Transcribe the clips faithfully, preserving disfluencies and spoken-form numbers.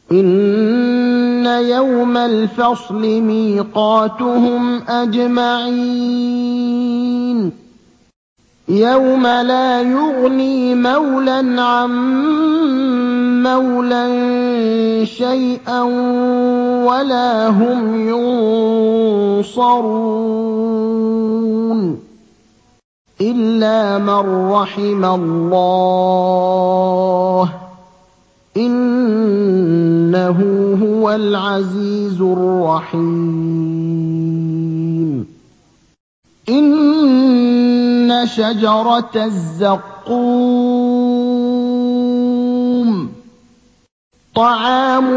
إِنَّ يَوْمَ الْفَصْلِ مِيقَاتُهُمْ أَجْمَعِينَ يَوْمَ لَا يُغْنِي مَوْلًى عَن مَّوْلًى شَيْئًا وَلَا هُمْ يُنصَرُونَ إِلَّا مَن رَّحِمَ اللَّهُ ۚ إِنَّهُ هُوَ الْعَزِيزُ الرَّحِيمُ إِنَّ شَجَرَتَ الزَّقُّومِ طَعَامُ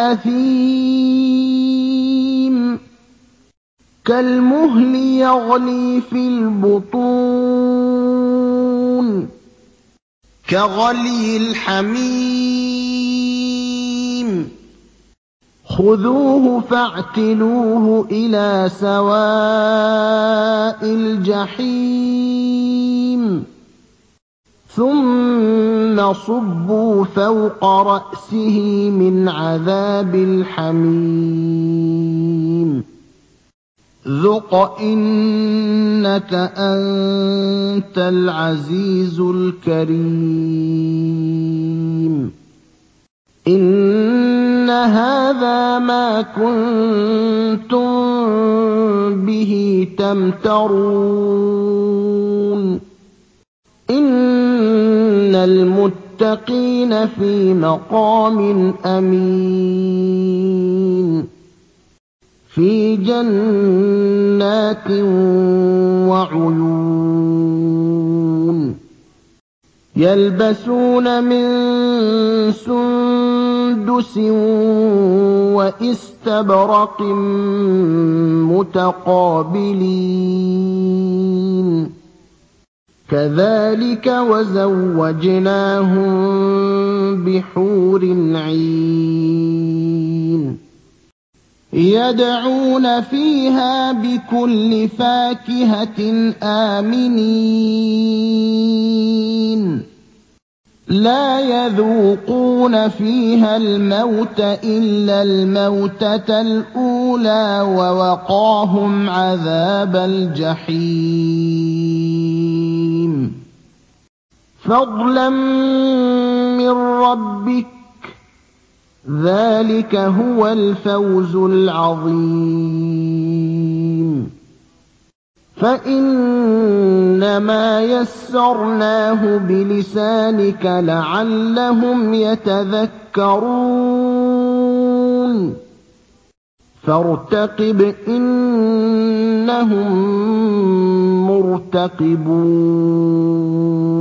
الْأَثِيمِ كَالْمُهْلِ يَغْلِي فِي الْبُطُونِ كَغَلْيِ الْحَمِيمِ خُذُوهُ فَاعْتِلُوهُ إِلَىٰ سَوَاءِ الْجَحِيمِ ثُمَّ صُبُّوا فَوْقَ رَأْسِهِ مِنْ عَذَابِ الْحَمِيمِ ذُقْ إِنَّكَ أَنتَ الْعَزِيزُ الْكَرِيمُ إِنَّ هَٰذَا مَا كُنتُم بِهِ تَمْتَرُونَ إِنَّ الْمُتَّقِينَ فِي مَقَامٍ أَمِينٍ فِي جَنَّاتٍ وَعُيُونٍ يَلْبَسُونَ مِن سُندُسٍ وَإِسْتَبْرَقٍ مُّتَقَابِلِينَ كَذَٰلِكَ وَزَوَّجْنَاهُم بِحُورٍ عِينٍ يَدْعُونَ فِيهَا بِكُلِّ فَاكِهَةٍ آمِنِينَ لَا يَذُوقُونَ فِيهَا الْمَوْتَ إِلَّا الْمَوْتَةَ الْأُولَىٰ وَوَقَاهُمْ عَذَابَ الْجَحِيمِ فَضْلًا مِّن رَّبِّكَ ۚ ذَٰلِكَ هُوَ الْفَوْزُ الْعَظِيمُ فَإِنَّمَا يَسَّرْنَاهُ بِلِسَانِكَ لَعَلَّهُمْ يَتَذَكَّرُونَ فَارْتَقِبْ إِنَّهُم مُّرْتَقِبُونَ